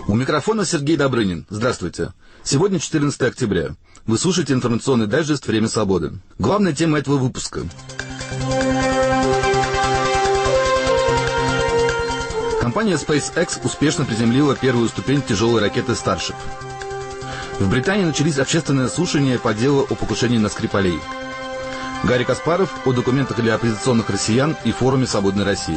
У микрофона Сергей Добрынин. Здравствуйте. Сегодня 14 октября. Вы слушаете информационный дайджест «Время свободы». Главная тема этого выпуска. Компания SpaceX успешно приземлила первую ступень тяжелой ракеты Starship. В Британии начались общественные слушания по делу о покушении на Скрипалей. Гарри Каспаров о документах для оппозиционных россиян и форуме «Свободной России».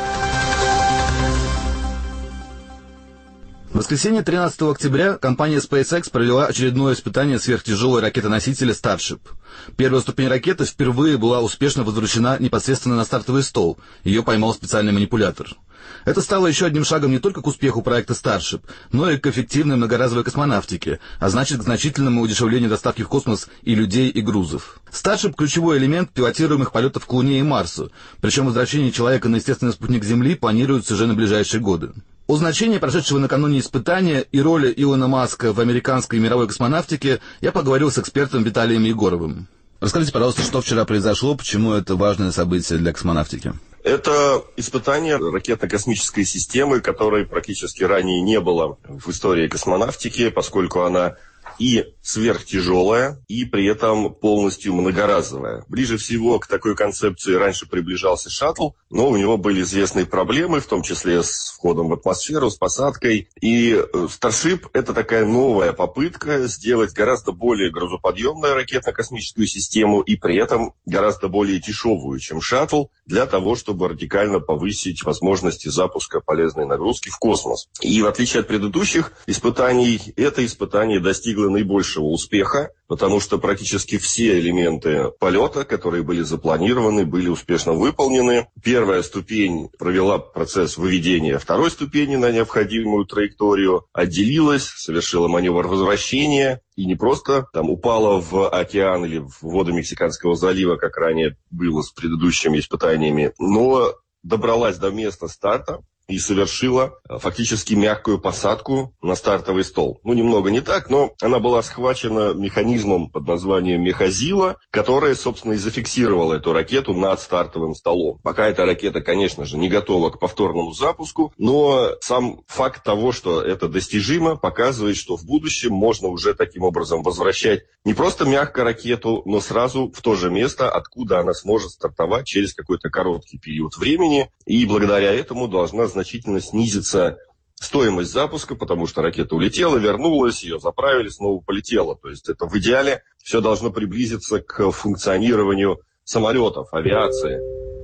В воскресенье 13 октября компания SpaceX провела очередное испытание сверхтяжелой ракеты-носителя Starship. Первая ступень ракеты впервые была успешно возвращена непосредственно на стартовый стол. Ее поймал специальный манипулятор. Это стало еще одним шагом не только к успеху проекта Starship, но и к эффективной многоразовой космонавтике, а значит к значительному удешевлению доставки в космос и людей, и грузов. Starship – ключевой элемент пилотируемых полетов к Луне и Марсу, причем возвращение человека на естественный спутник Земли планируется уже на ближайшие годы. О значении прошедшего накануне испытания и роли Илона Маска в американской и мировой космонавтике я поговорил с экспертом Виталием Егоровым. Расскажите, пожалуйста, что вчера произошло, почему это важное событие для космонавтики? Это испытание ракетно-космической системы, которой практически ранее не было в истории космонавтики, поскольку она и сверхтяжелая, и при этом полностью многоразовая. Ближе всего к такой концепции раньше приближался шаттл, но у него были известные проблемы, в том числе с входом в атмосферу, с посадкой. И Starship — это такая новая попытка сделать гораздо более грузоподъемную ракетно-космическую систему и при этом гораздо более дешевую, чем шаттл, для того, чтобы радикально повысить возможности запуска полезной нагрузки в космос. И в отличие от предыдущих испытаний, это испытание достигло наибольшего успеха, потому что практически все элементы полета, которые были запланированы, были успешно выполнены. Первая ступень провела процесс выведения второй ступени на необходимую траекторию, отделилась, совершила маневр возвращения и не просто там упала в океан или в воды Мексиканского залива, как ранее было с предыдущими испытаниями, но добралась до места старта и совершила фактически мягкую посадку на стартовый стол. Немного не так, но она была схвачена механизмом под названием мехазила, которая, собственно, и зафиксировала эту ракету над стартовым столом. Пока эта ракета, конечно же, не готова к повторному запуску, но сам факт того, что это достижимо, показывает, что в будущем можно уже таким образом возвращать не просто мягко ракету, но сразу в то же место, откуда она сможет стартовать через какой-то короткий период времени, и благодаря этому должна значительно снизится стоимость запуска, потому что ракета улетела, вернулась, ее заправили, снова полетела. То есть это в идеале все должно приблизиться к функционированию самолетов, авиации.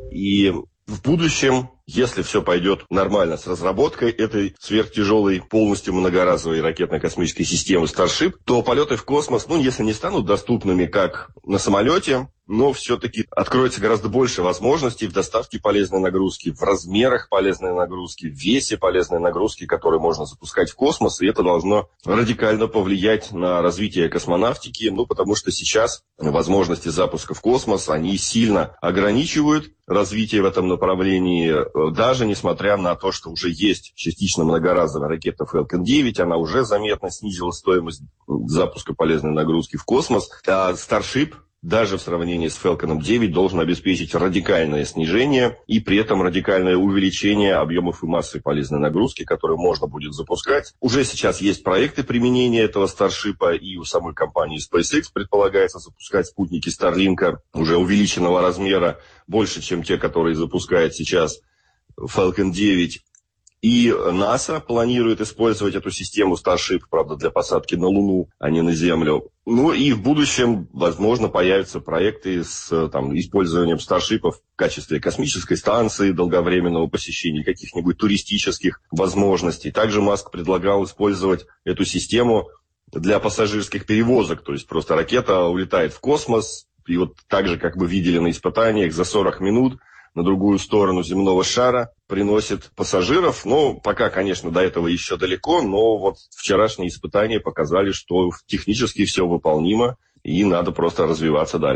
И в будущем, если все пойдет нормально с разработкой этой сверхтяжелой, полностью многоразовой ракетно-космической системы Starship, то полеты в космос, если не станут доступными, как на самолете, но все-таки откроется гораздо больше возможностей в доставке полезной нагрузки, в размерах полезной нагрузки, в весе полезной нагрузки, которую можно запускать в космос, и это должно радикально повлиять на развитие космонавтики, потому что сейчас возможности запуска в космос, они сильно ограничивают развитие в этом направлении, даже несмотря на то, что уже есть частично многоразовая ракета Falcon 9, она уже заметно снизила стоимость запуска полезной нагрузки в космос, а Starship даже в сравнении с Falcon 9 должен обеспечить радикальное снижение и при этом радикальное увеличение объемов и массы полезной нагрузки, которую можно будет запускать. Уже сейчас есть проекты применения этого Starship, и у самой компании SpaceX предполагается запускать спутники Starlink уже увеличенного размера, больше, чем те, которые запускает сейчас Falcon 9. И НАСА планирует использовать эту систему Starship, правда, для посадки на Луну, а не на Землю. И в будущем, возможно, появятся проекты с использованием Старшипов в качестве космической станции, долговременного посещения, каких-нибудь туристических возможностей. Также Маск предлагал использовать эту систему для пассажирских перевозок. То есть просто ракета улетает в космос, и так же, как мы видели на испытаниях, за 40 минут на другую сторону земного шара приносит пассажиров. Пока, конечно, до этого еще далеко, но вчерашние испытания показали, что технически все выполнимо, и надо просто развиваться дальше.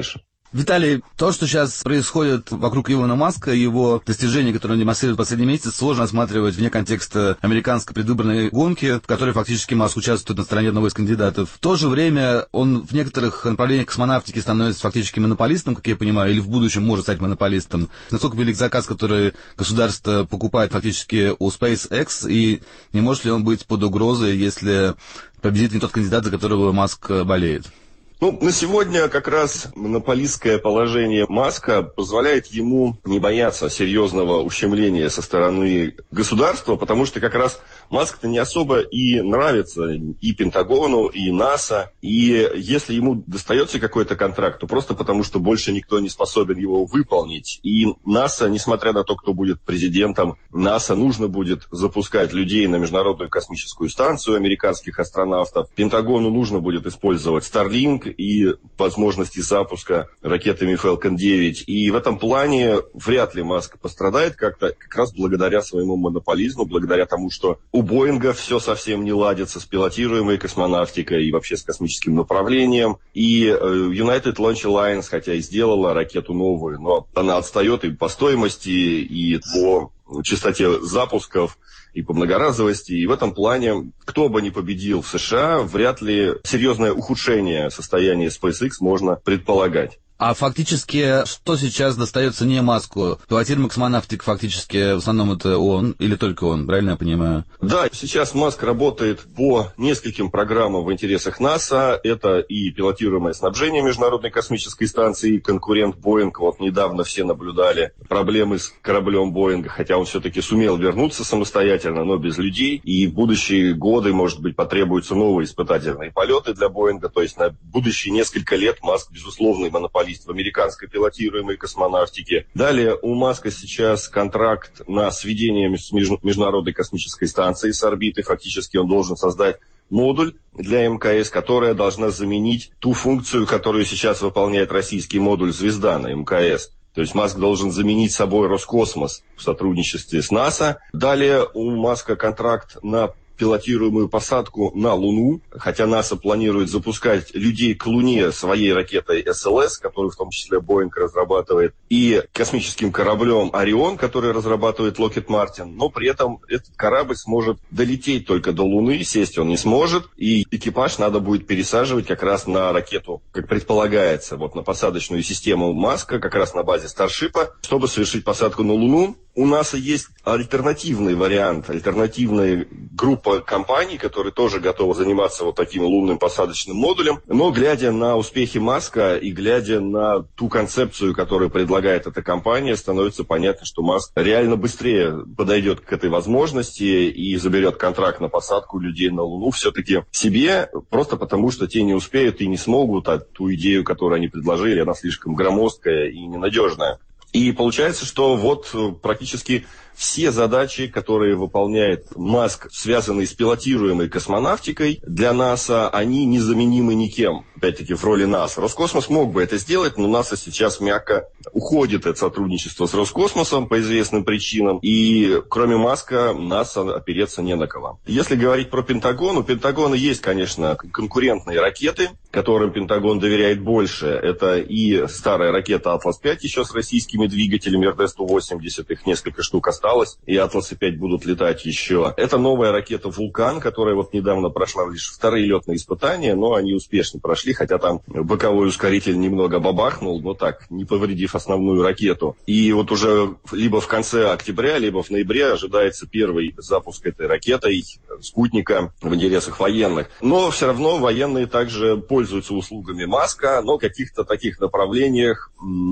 Виталий, то, что сейчас происходит вокруг Илона Маска, его достижения, которые он демонстрирует в последние месяцы, сложно осматривать вне контекста американской предвыборной гонки, в которой фактически Маск участвует на стороне одного из кандидатов. В то же время он в некоторых направлениях космонавтики становится фактически монополистом, как я понимаю, или в будущем может стать монополистом. Насколько велик заказ, который государство покупает фактически у SpaceX, и не может ли он быть под угрозой, если победит не тот кандидат, за которого Маск болеет? На сегодня как раз монополистское положение Маска позволяет ему не бояться серьезного ущемления со стороны государства, потому что как раз Маск-то не особо и нравится и Пентагону, и НАСА. И если ему достается какой-то контракт, то просто потому, что больше никто не способен его выполнить. И НАСА, несмотря на то, кто будет президентом, НАСА нужно будет запускать людей на Международную космическую станцию, американских астронавтов. Пентагону нужно будет использовать Starlink и возможности запуска ракетами Falcon 9. И в этом плане вряд ли Маск пострадает как-то, как раз благодаря своему монополизму, благодаря тому, что у Боинга все совсем не ладится с пилотируемой космонавтикой и вообще с космическим направлением. И United Launch Alliance, хотя и сделала ракету новую, но она отстает и по стоимости, и по частоте запусков, и по многоразовости. И в этом плане, кто бы ни победил в США, вряд ли серьезное ухудшение состояния SpaceX можно предполагать. А фактически, что сейчас достается не Маску? Пилотируемый космонавтик фактически в основном это он, или только он, правильно я понимаю? Да, сейчас Маск работает по нескольким программам в интересах НАСА. Это и пилотируемое снабжение Международной космической станции, конкурент Боинг. Вот недавно все наблюдали проблемы с кораблем Боинга, хотя он все-таки сумел вернуться самостоятельно, но без людей. И в будущие годы, может быть, потребуются новые испытательные полеты для Боинга. То есть на будущие несколько лет Маск, безусловный монополист в американской пилотируемой космонавтике. Далее у Маска сейчас контракт на сведение с Международной космической станцией с орбиты. Фактически он должен создать модуль для МКС, которая должна заменить ту функцию, которую сейчас выполняет российский модуль «Звезда» на МКС. То есть Маск должен заменить собой Роскосмос в сотрудничестве с НАСА. Далее у Маска контракт на пилотируемую посадку на Луну, хотя НАСА планирует запускать людей к Луне своей ракетой СЛС, которую в том числе Боинг разрабатывает, и космическим кораблем Орион, который разрабатывает Lockheed Martin, но при этом этот корабль сможет долететь только до Луны, сесть он не сможет, и экипаж надо будет пересаживать как раз на ракету, как предполагается, вот на посадочную систему Маска, как раз на базе Старшипа, чтобы совершить посадку на Луну. У НАСА есть альтернативный вариант, альтернативная группа компаний, которые тоже готовы заниматься вот таким лунным посадочным модулем. Но глядя на успехи Маска и глядя на ту концепцию, которую предлагает эта компания, становится понятно, что Маск реально быстрее подойдет к этой возможности и заберет контракт на посадку людей на Луну все-таки себе, просто потому что те не успеют и не смогут, а ту идею, которую они предложили, она слишком громоздкая и ненадежная. И получается, что вот практически все задачи, которые выполняет Маск, связанные с пилотируемой космонавтикой, для НАСА, они незаменимы никем, опять-таки, в роли НАСА. Роскосмос мог бы это сделать, но НАСА сейчас мягко уходит от сотрудничества с Роскосмосом по известным причинам, и кроме Маска НАСА опереться не на кого. Если говорить про Пентагон, у Пентагона есть, конечно, конкурентные ракеты, которым Пентагон доверяет больше. Это и старая ракета «Атлас-5» еще с российскими двигателями РД-180, их несколько штук осталось, и «Атласы-5» будут летать еще. Это новая ракета «Вулкан», которая вот недавно прошла лишь вторые летные испытания, но они успешно прошли, хотя там боковой ускоритель немного бабахнул, но так, не повредив основную ракету. И вот уже либо в конце октября, либо в ноябре ожидается первый запуск этой ракетой, спутника, в интересах военных. Но все равно военные также пользуются услугами Маска, но в каких-то таких направлениях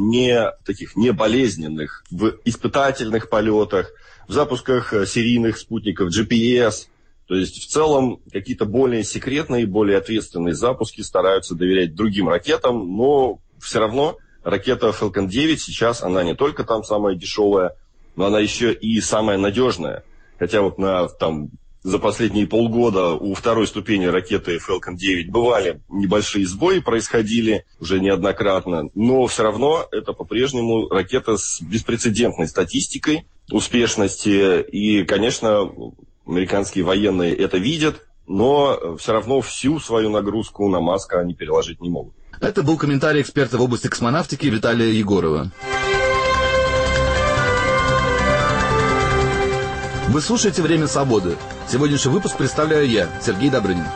не болезненных, в испытательных полетах, в запусках серийных спутников GPS. То есть в целом какие-то более секретные, более ответственные запуски стараются доверять другим ракетам, но все равно ракета Falcon 9 сейчас, она не только там самая дешевая, но она еще и самая надежная. Хотя вот за последние полгода у второй ступени ракеты Falcon 9 бывали небольшие сбои, происходили уже неоднократно, но все равно это по-прежнему ракета с беспрецедентной статистикой успешности, и, конечно, американские военные это видят, но все равно всю свою нагрузку на Маска они переложить не могут. Это был комментарий эксперта в области космонавтики Виталия Егорова. Вы слушаете «Время свободы». Сегодняшний выпуск представляю я, Сергей Добрынин.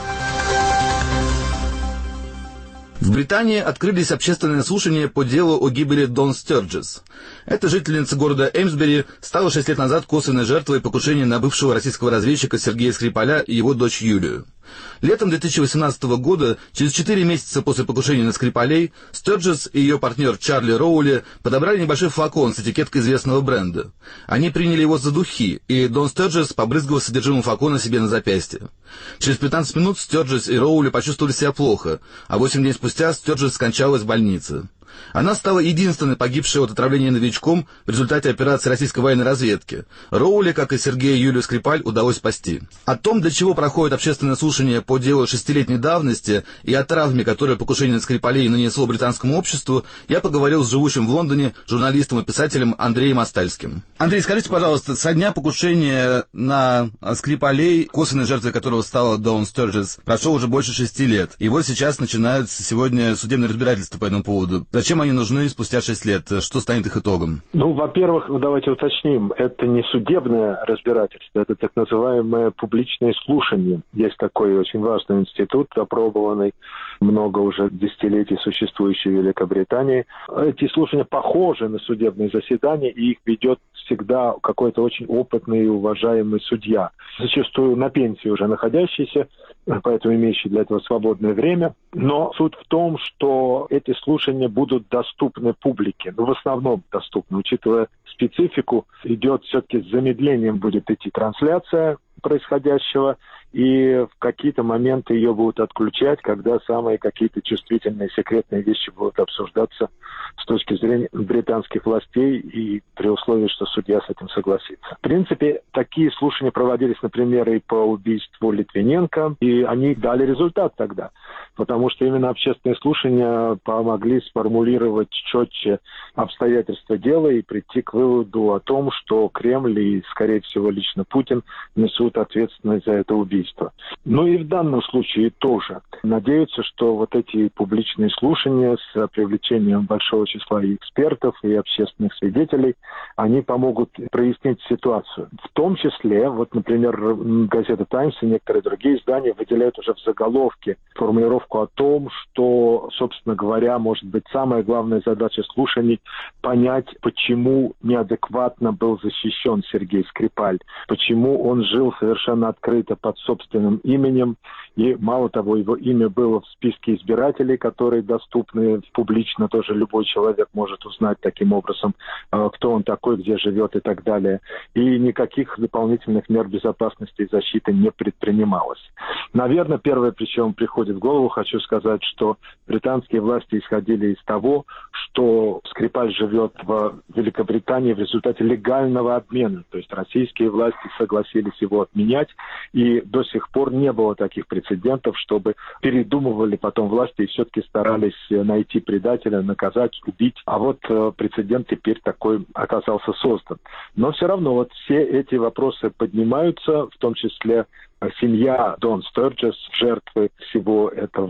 В Британии открылись общественные слушания по делу о гибели Дон Стерджес. Эта жительница города Эймсбери стала 6 лет назад косвенной жертвой покушения на бывшего российского разведчика Сергея Скрипаля и его дочь Юлию. Летом 2018 года, через 4 месяца после покушения на Скрипалей, Стерджес и ее партнер Чарли Роули подобрали небольшой флакон с этикеткой известного бренда. Они приняли его за духи, и Дон Стерджес побрызгал содержимым флакона себе на запястье. Через 15 минут Стерджес и Роули почувствовали себя плохо, а 8 дней спустя Стерджес скончалась в больнице. Она стала единственной погибшей от отравления новичком в результате операции российской военной разведки. Роули, как и Сергея и Юлию Скрипаль, удалось спасти. О том, для чего проходит общественное слушание по делу 6-летней давности и о травме, которую покушение на Скрипалей нанесло британскому обществу, я поговорил с живущим в Лондоне журналистом и писателем Андреем Остальским. Андрей, скажите, пожалуйста, со дня покушения на Скрипалей, косвенной жертвой которого стала Дон Стерджес, прошло уже больше 6 лет. И вот сейчас начинается сегодня судебное разбирательство по этому поводу. Зачем они нужны спустя 6 лет? Что станет их итогом? Во-первых, давайте уточним, это не судебное разбирательство, это так называемое публичное слушание. Есть такой очень важный институт, опробованный много уже десятилетий существующий в Великобритании. Эти слушания похожи на судебные заседания, и их ведет всегда какой-то очень опытный и уважаемый судья, зачастую на пенсии уже находящийся, поэтому имеющий для этого свободное время. Но суть в том, что эти слушания будут доступны публике, в основном доступны, учитывая специфику, идет все-таки с замедлением будет идти трансляция происходящего, и в какие-то моменты ее будут отключать, когда самые какие-то чувствительные секретные вещи будут обсуждаться с точки зрения британских властей и при условии, что судья с этим согласится. В принципе, такие слушания проводились, например, и по убийству Литвиненко, и они дали результат тогда, потому что именно общественные слушания помогли сформулировать четче обстоятельства дела и прийти к выводу о том, что Кремль и, скорее всего, лично Путин несут ответственность за это убийство. Ну и в данном случае тоже. Надеются, что вот эти публичные слушания с привлечением большого числа и экспертов, и общественных свидетелей, они помогут прояснить ситуацию. В том числе, вот, например, газета «Таймс» и некоторые другие издания выделяют уже в заголовке формулировку о том, что, собственно говоря, может быть, самая главная задача слушаний – понять, почему неадекватно был защищен Сергей Скрипаль, почему он жил совершенно открыто под собственным именем, и, мало того, его имя было в списке избирателей, которые доступны публично, тоже любой человек может узнать таким образом, кто он такой, где живет и так далее. И никаких дополнительных мер безопасности и защиты не предпринималось. Наверное, первое, причем приходит в голову, хочу сказать, что британские власти исходили из того, что Скрипаль живет в Великобритании в результате легального обмена. То есть российские власти согласились его отменять, и до сих пор не было таких прецедентов, чтобы передумывали потом власти и все-таки старались найти предателя, наказать, убить. А вот прецедент теперь такой оказался создан. Но все равно вот все эти вопросы поднимаются, в том числе семья Дон Стерджес, жертвы всего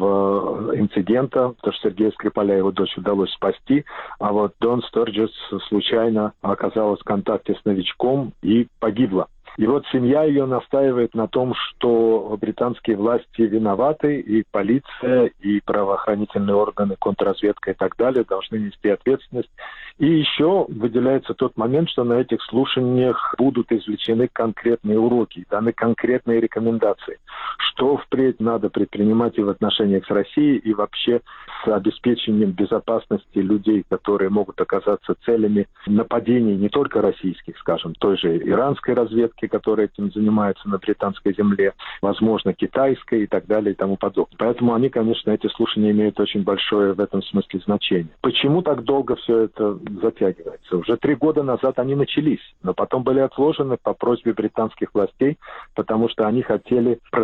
этого инцидента, потому что Сергея Скрипаля и его дочь удалось спасти, а вот Дон Стерджес случайно оказалась в контакте с новичком и погибла. И вот семья ее настаивает на том, что британские власти виноваты, и полиция, и правоохранительные органы, контрразведка и так далее должны нести ответственность. И еще выделяется тот момент, что на этих слушаниях будут извлечены конкретные уроки, даны конкретные рекомендации, что впредь надо предпринимать и в отношениях с Россией, и вообще с обеспечением безопасности людей, которые могут оказаться целями нападений не только российских, скажем, той же иранской разведки, которая этим занимается на британской земле, возможно, китайской и так далее и тому подобное. Поэтому они, конечно, эти слушания имеют очень большое в этом смысле значение. Почему так долго все это затягивается? Уже 3 года назад они начались, но потом были отложены по просьбе британских властей, потому что они хотели просмотреть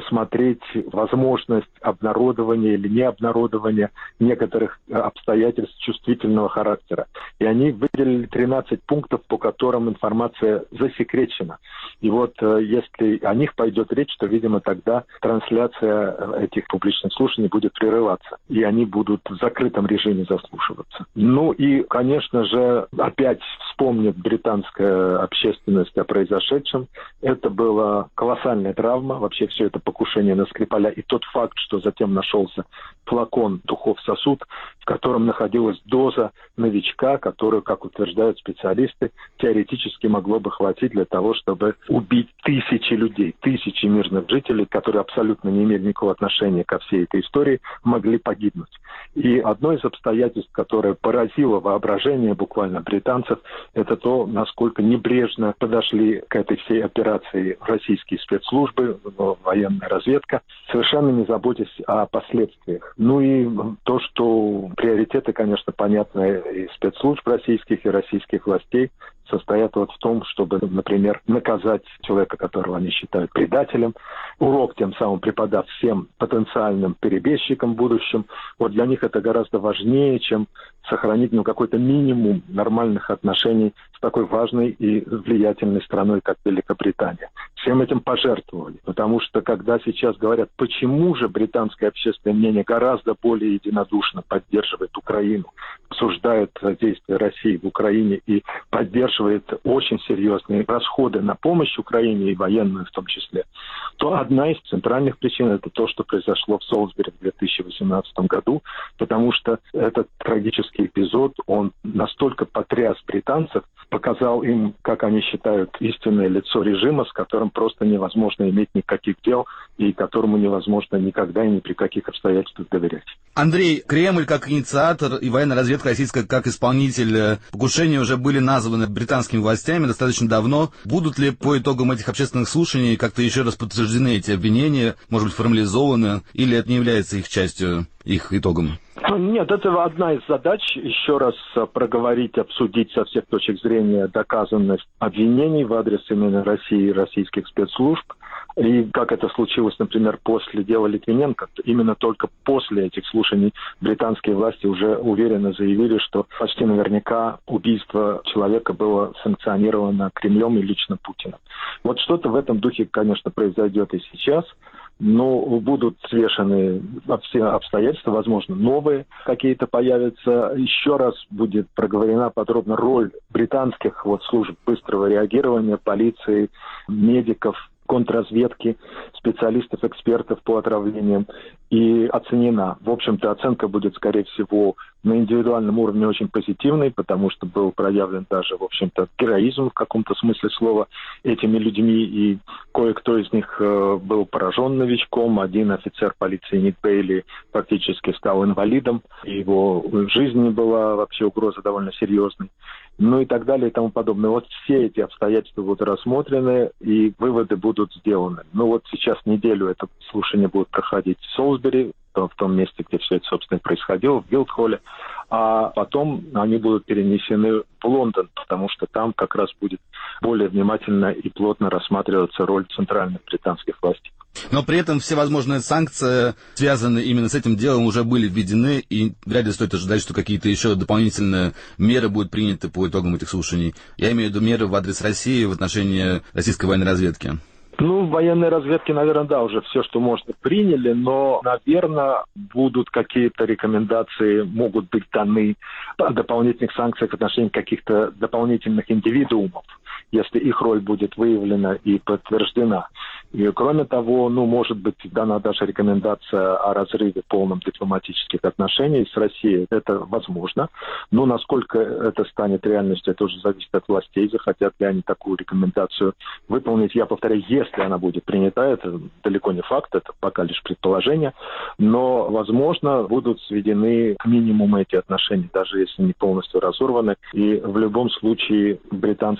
рассмотреть возможность обнародования или необнародования некоторых обстоятельств чувствительного характера. И они выделили 13 пунктов, по которым информация засекречена. И вот если о них пойдет речь, то, видимо, тогда трансляция этих публичных слушаний будет прерываться, и они будут в закрытом режиме заслушиваться. Ну и, конечно же, опять вспомнит британская общественность о произошедшем. Это была колоссальная травма, вообще все это покушение на Скрипаля, и тот факт, что затем нашелся флакон духов-сосуд, в котором находилась доза новичка, которую, как утверждают специалисты, теоретически могло бы хватить для того, чтобы убить тысячи людей, тысячи мирных жителей, которые абсолютно не имели никакого отношения ко всей этой истории, могли погибнуть. И одно из обстоятельств, которое поразило воображение буквально британцев, это то, насколько небрежно подошли к этой всей операции российские спецслужбы, военная разведка, совершенно не заботясь о последствиях. Ну и то, что приоритеты, конечно, понятны и спецслужб российских, и российских властей, состоят вот в том, чтобы, например, наказать человека, которого они считают предателем, урок тем самым преподав всем потенциальным перебежчикам в будущем. Вот для них это гораздо важнее, чем сохранить какой-то минимум нормальных отношений с такой важной и влиятельной страной, как Великобритания. Всем этим пожертвовали, потому что когда сейчас говорят, почему же британское общественное мнение гораздо более единодушно поддерживает Украину, осуждает действия России в Украине и поддерживает очень серьезные расходы на помощь Украине и военную в том числе, то одна из центральных причин – это то, что произошло в Солсбери в 2018 году, потому что этот трагический эпизод, он настолько потряс британцев, показал им, как они считают, истинное лицо режима, с которым просто невозможно иметь никаких дел и которому невозможно никогда и ни при каких обстоятельствах доверять. Андрей, Кремль как инициатор и военная разведка российская как исполнитель покушения уже были названы британскими властями достаточно давно. Будут ли по итогам этих общественных слушаний как-то еще раз подтверждены эти обвинения, может быть, формализованы, или это не является их частью, их итогом? Нет, это одна из задач, еще раз проговорить, обсудить со всех точек зрения доказанность обвинений в адрес именно России и российских спецслужб. И как это случилось, например, после дела Литвиненко, именно только после этих слушаний британские власти уже уверенно заявили, что почти наверняка убийство человека было санкционировано Кремлем и лично Путиным. Вот что-то в этом духе, конечно, произойдет и сейчас. Но будут свешаны все обстоятельства, возможно, новые какие-то появятся. Еще раз будет проговорена подробно роль британских служб быстрого реагирования, полиции, медиков, контрразведки, специалистов, экспертов по отравлениям и оценена. В общем-то, оценка будет, скорее всего, на индивидуальном уровне очень позитивной, потому что был проявлен даже, в общем-то, героизм в каком-то смысле слова этими людьми, и кое-кто из них был поражен новичком. Один офицер полиции Ник Бейли фактически стал инвалидом, его жизни была вообще угроза довольно серьезной. Ну и так далее и тому подобное. Вот все эти обстоятельства будут рассмотрены, и выводы будут сделаны. Ну вот сейчас неделю это слушание будет проходить в Солсбери, в том месте, где все это, собственно, происходило, в Гилдхолле, а потом они будут перенесены в Лондон, потому что там как раз будет более внимательно и плотно рассматриваться роль центральных британских властей. Но при этом все возможные санкции, связанные именно с этим делом, уже были введены, и вряд ли стоит ожидать, что какие-то еще дополнительные меры будут приняты по итогам этих слушаний. Я имею в виду меры в адрес России в отношении российской военной разведки. Ну, в военной разведке, наверное, да, уже все, что можно, приняли, но, наверное, будут какие-то рекомендации, могут быть даны о дополнительных санкциях в отношении каких-то дополнительных индивидуумов, если их роль будет выявлена и подтверждена. И, кроме того, может быть дана даже рекомендация о разрыве полном дипломатических отношений с Россией. Это возможно. Но насколько это станет реальностью, это уже зависит от властей. Захотят ли они такую рекомендацию выполнить. Я повторяю, если она будет принята, это далеко не факт, это пока лишь предположение. Но, возможно, будут сведены к минимуму эти отношения, даже если не полностью разорваны. И в любом случае британская общественность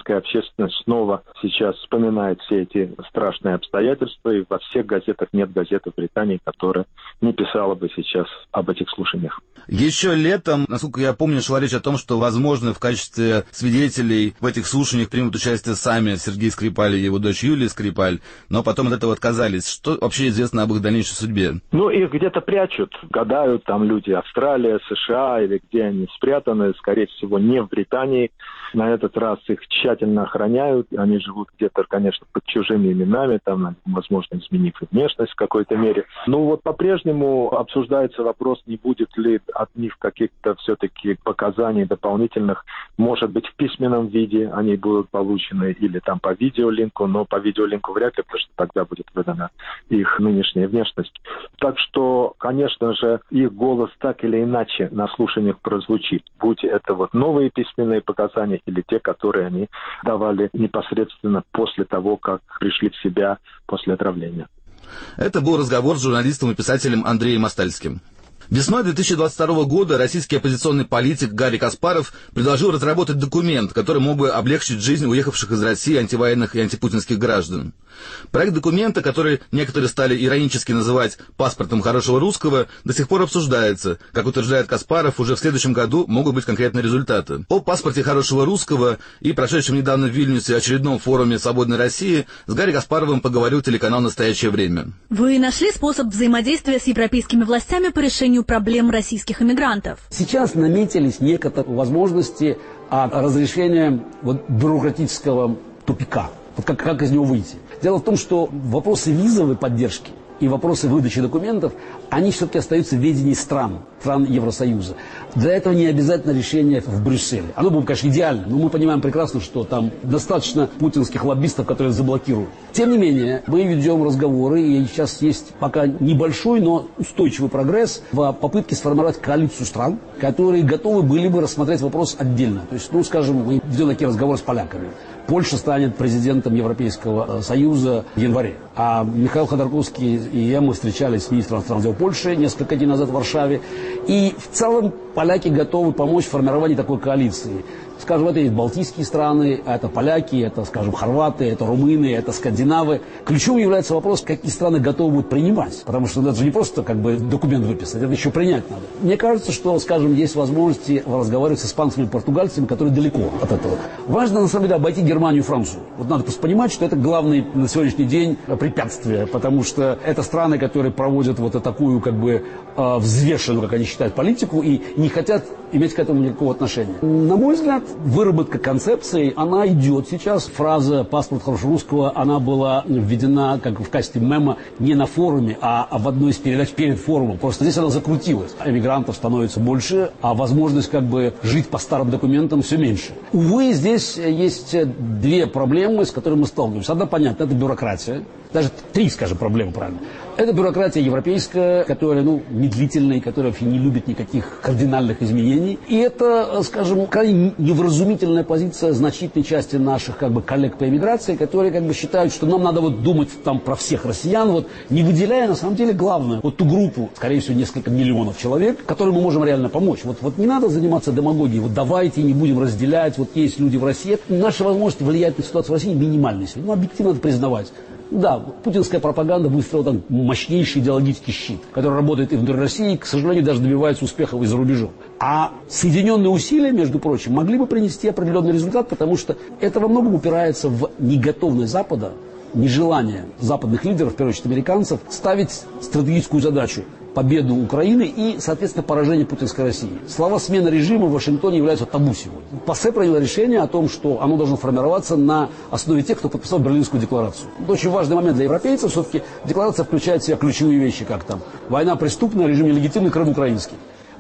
общественность снова сейчас вспоминает все эти страшные обстоятельства, и во всех газетах нет газеты в Британии, которая не писала бы сейчас об этих слушаниях. Еще летом, насколько я помню, шла речь о том, что, возможно, в качестве свидетелей в этих слушаниях примут участие сами Сергей Скрипаль и его дочь Юлия Скрипаль, но потом от этого отказались. Что вообще известно об их дальнейшей судьбе? Ну, их где-то прячут, гадают там люди, Австралия, США, или где они спрятаны, скорее всего, не в Британии. На этот раз их тщательно охраняют, они живут где-то, конечно, под чужими именами, там, возможно, изменив внешность в какой-то мере. Ну, вот по-прежнему обсуждается вопрос, не будет ли от них каких-то все-таки показаний дополнительных, может быть, в письменном виде они будут получены, или там по видеолинку, но по видеолинку вряд ли, потому что тогда будет выдана их нынешняя внешность. Так что, конечно же, их голос так или иначе на слушаниях прозвучит, будь это вот новые письменные показания или те, которые они давали непосредственно после того, как пришли в себя после отравления. Это был разговор с журналистом и писателем Андреем Остальским. Весной 2022 года российский оппозиционный политик Гарри Каспаров предложил разработать документ, который мог бы облегчить жизнь уехавших из России антивоенных и антипутинских граждан. Проект документа, который некоторые стали иронически называть «паспортом хорошего русского», до сих пор обсуждается. Как утверждает Каспаров, уже в следующем году могут быть конкретные результаты. О паспорте хорошего русского и прошедшем недавно в Вильнюсе очередном форуме «Свободной России» с Гарри Каспаровым поговорил телеканал «Настоящее время». Вы нашли способ взаимодействия с европейскими властями по решению проблем российских иммигрантов? Сейчас наметились некоторые возможности разрешения бюрократического тупика. Как из него выйти? Дело в том, что вопросы визовой поддержки и вопросы выдачи документов, они все-таки остаются в ведении стран Евросоюза. Для этого не обязательно решение в Брюсселе. Оно было бы, конечно, идеально, но мы понимаем прекрасно, что там достаточно путинских лоббистов, которые заблокируют. Тем не менее, мы ведем разговоры, и сейчас есть пока небольшой, но устойчивый прогресс в попытке сформировать коалицию стран, которые готовы были бы рассмотреть вопрос отдельно. То есть, скажем, мы ведем такие разговоры с поляками. Польша станет президентом Европейского Союза в январе. А Михаил Ходорковский и я, мы встречались с министром иностранных дел Польши несколько дней назад в Варшаве. И в целом поляки готовы помочь в формировании такой коалиции. Скажем, это есть балтийские страны, это поляки, это, скажем, хорваты, это румыны, это скандинавы. Ключевым является вопрос, какие страны готовы будут принимать. Потому что это же не просто документ выписать, это еще принять надо. Мне кажется, что, скажем, есть возможности разговаривать с испанцами и португальцами, которые далеко от этого. Важно, на самом деле, обойти Германию и Францию. Надо просто понимать, что это главное на сегодняшний день препятствие, потому что это страны, которые проводят такую, взвешенную, как они считают, политику и не хотят иметь к этому никакого отношения. На мой взгляд, выработка концепции, она идет сейчас. Фраза «паспорт хорошего русского», она была введена в качестве мема не на форуме, а в одной из передач перед форумом. Просто здесь она закрутилась. Эмигрантов становится больше, а возможность жить по старым документам все меньше. Увы, здесь есть две проблемы, с которыми мы сталкиваемся. Одна, понятно, это бюрократия. Даже три, скажем, проблемы, правильно. Это бюрократия европейская, которая, медлительная, которая вообще не любит никаких кардинальных изменений. И это, скажем, крайне невразумительная позиция значительной части наших, коллег по эмиграции, которые, считают, что нам надо думать про всех россиян, не выделяя, на самом деле, главное, ту группу, скорее всего, несколько миллионов человек, которым мы можем реально помочь. Не надо заниматься демагогией. Давайте не будем разделять, есть люди в России. Наши возможности влиять на ситуацию в России минимальны. Объективно надо признавать. Да, путинская пропаганда выстроила мощнейший идеологический щит, который работает и внутри России, и, к сожалению, даже добивается успехов и за рубежом. А соединенные усилия, между прочим, могли бы принести определенный результат, потому что это во многом упирается в неготовность Запада, нежелание западных лидеров, в первую очередь американцев, ставить стратегическую задачу победу Украины и, соответственно, поражение путинской России. Слова «смена режима» в Вашингтоне являются табу сегодня. ПАСЕ приняло решение о том, что оно должно формироваться на основе тех, кто подписал Берлинскую декларацию. Это очень важный момент для европейцев. Все-таки декларация включает в себя ключевые вещи, как война преступная, режим нелегитимный, Крым украинский.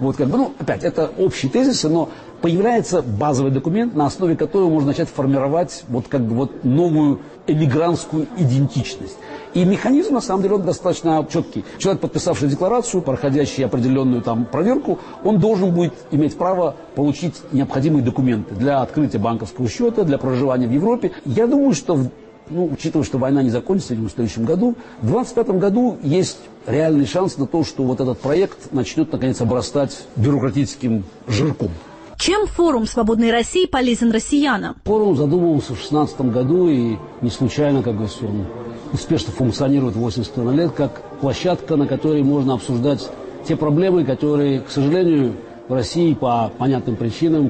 Опять, это общие тезисы, но появляется базовый документ, на основе которого можно начать формировать новую эмигрантскую идентичность. И механизм, на самом деле, он достаточно четкий. Человек, подписавший декларацию, проходящий определенную проверку, он должен будет иметь право получить необходимые документы для открытия банковского счета, для проживания в Европе. Я думаю, что, учитывая, что война не закончится в следующем году, в 2025 году есть реальный шанс на то, что этот проект начнет, наконец, обрастать бюрократическим жирком. Чем форум «Свободной России» полезен россиянам? Форум задумывался в 2016 году, и не случайно, как говорится, он успешно функционирует 80 лет, как площадка, на которой можно обсуждать те проблемы, которые, к сожалению, в России по понятным причинам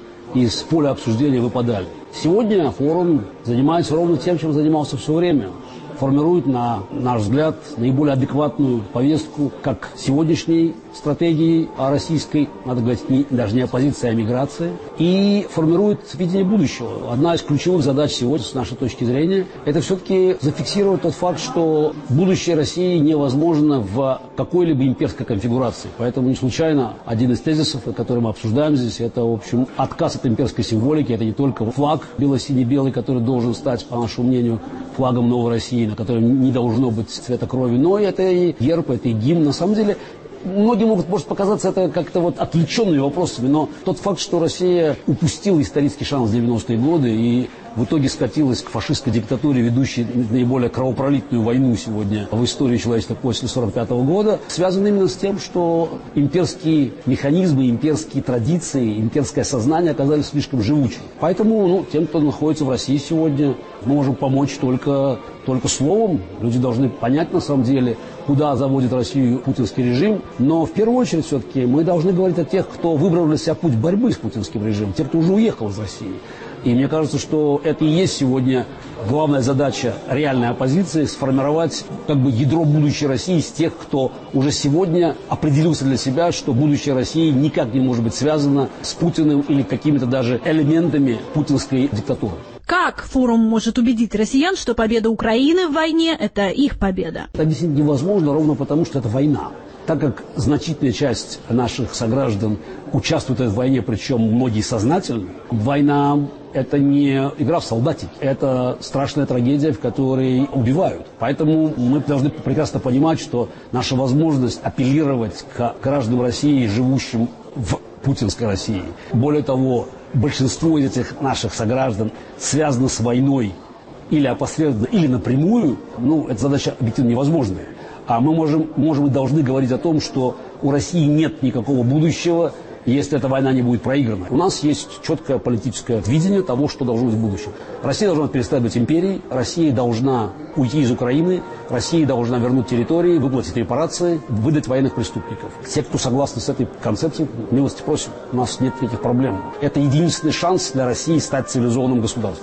из поля обсуждения выпадали. Сегодня форум занимается ровно тем, чем занимался все время. Формирует, на наш взгляд, наиболее адекватную повестку как сегодняшней стратегии российской, надо говорить, даже не оппозиции, а миграции, и формирует видение будущего. Одна из ключевых задач сегодня, с нашей точки зрения, это все-таки зафиксировать тот факт, что будущее России невозможно в какой-либо имперской конфигурации. Поэтому не случайно один из тезисов, который мы обсуждаем здесь, это, в общем, отказ от имперской символики. Это не только флаг бело-синий-белый, который должен стать, по нашему мнению, флагом новой России, на котором не должно быть цвета крови, но это и герб, это и гимн. На самом деле, многим может показаться это как-то отвлеченными вопросами, но тот факт, что Россия упустила исторический шанс в 90-е годы и в итоге скатилась к фашистской диктатуре, ведущей наиболее кровопролитную войну сегодня в истории человечества после 1945 года, связано именно с тем, что имперские механизмы, имперские традиции, имперское сознание оказались слишком живучими. Поэтому тем, кто находится в России сегодня, мы можем помочь только словом. Люди должны понять, на самом деле, куда заводит Россию путинский режим. Но в первую очередь все-таки мы должны говорить о тех, кто выбрал для себя путь борьбы с путинским режимом, тех, кто уже уехал из России. И мне кажется, что это и есть сегодня главная задача реальной оппозиции — сформировать ядро будущей России из тех, кто уже сегодня определился для себя, что будущее России никак не может быть связано с Путиным или какими-то даже элементами путинской диктатуры. Как форум может убедить россиян, что победа Украины в войне – это их победа? Это объяснить невозможно ровно потому, что это война. Так как значительная часть наших сограждан участвует в этой войне, причем многие сознательно, война – это не игра в солдатики, это страшная трагедия, в которой убивают. Поэтому мы должны прекрасно понимать, что наша возможность апеллировать к гражданам России, живущим в путинской России, более того, большинство из этих наших сограждан связано с войной или опосредованно, или напрямую, эта задача объективно невозможная. А мы можем и должны говорить о том, что у России нет никакого будущего, если эта война не будет проиграна. У нас есть четкое политическое видение того, что должно быть в будущем. Россия должна перестать быть империей, Россия должна уйти из Украины, Россия должна вернуть территории, выплатить репарации, выдать военных преступников. Те, кто согласны с этой концепцией, милости просим, у нас нет никаких проблем. Это единственный шанс для России стать цивилизованным государством.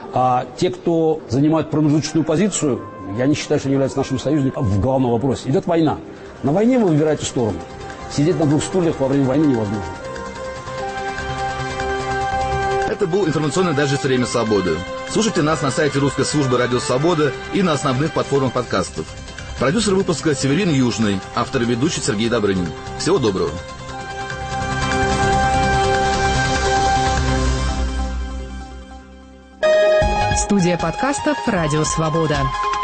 А те, кто занимает промежуточную позицию, я не считаю, что они являются нашим союзником в главном вопросе. Идет война. На войне вы выбираете сторону. Сидеть на двух стульях во время войны невозможно. Это был информационный дайджест «Время свободы». Слушайте нас на сайте русской службы «Радио Свобода» и на основных платформах подкастов. Продюсер выпуска Северин Южный, автор и ведущий Сергей Добрынин. Всего доброго. Студия подкастов «Радио Свобода».